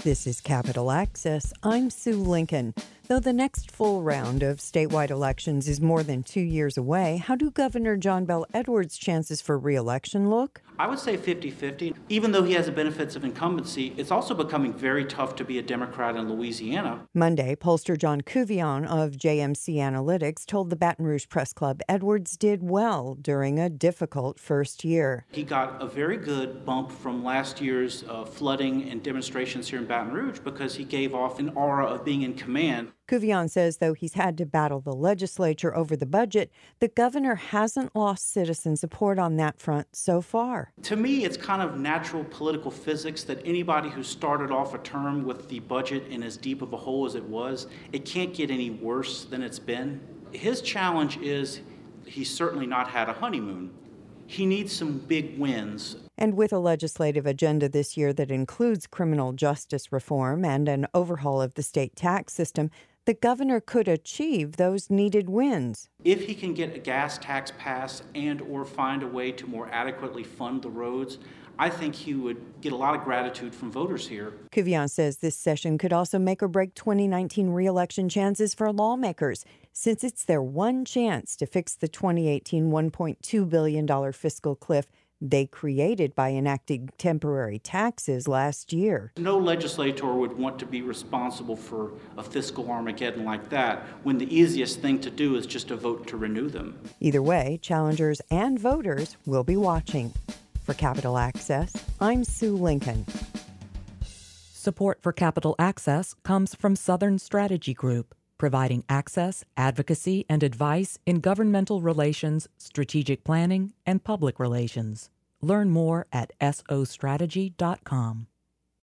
This is Capitol Access. I'm Sue Lincoln. Though the next full round of statewide elections is more than 2 years away, how do Governor John Bel Edwards' chances for re-election look? I would say 50-50. Even though he has the benefits of incumbency, it's also becoming very tough to be a Democrat in Louisiana. Monday, pollster John Couvion of JMC Analytics told the Baton Rouge Press Club Edwards did well during a difficult first year. He got a very good bump from last year's flooding and demonstrations here in Baton Rouge because he gave off an aura of being in command. Couvion says though he's had to battle the legislature over the budget, the governor hasn't lost citizen support on that front so far. To me, it's kind of natural political physics that anybody who started off a term with the budget in as deep of a hole as it was, it can't get any worse than it's been. His challenge is he's certainly not had a honeymoon. He needs some big wins. And with a legislative agenda this year that includes criminal justice reform and an overhaul of the state tax system, the governor could achieve those needed wins. If he can get a gas tax passed and or find a way to more adequately fund the roads, I think he would get a lot of gratitude from voters here. Couvion says this session could also make or break 2019 re-election chances for lawmakers, since it's their one chance to fix the 2018 $1.2 billion fiscal cliff they created by enacting temporary taxes last year. No legislator would want to be responsible for a fiscal Armageddon like that when the easiest thing to do is just to vote to renew them. Either way, challengers and voters will be watching. For Capitol Access, I'm Sue Lincoln. Support for Capitol Access comes from Southern Strategy Group, providing access, advocacy, and advice in governmental relations, strategic planning, and public relations. Learn more at sostrategy.com.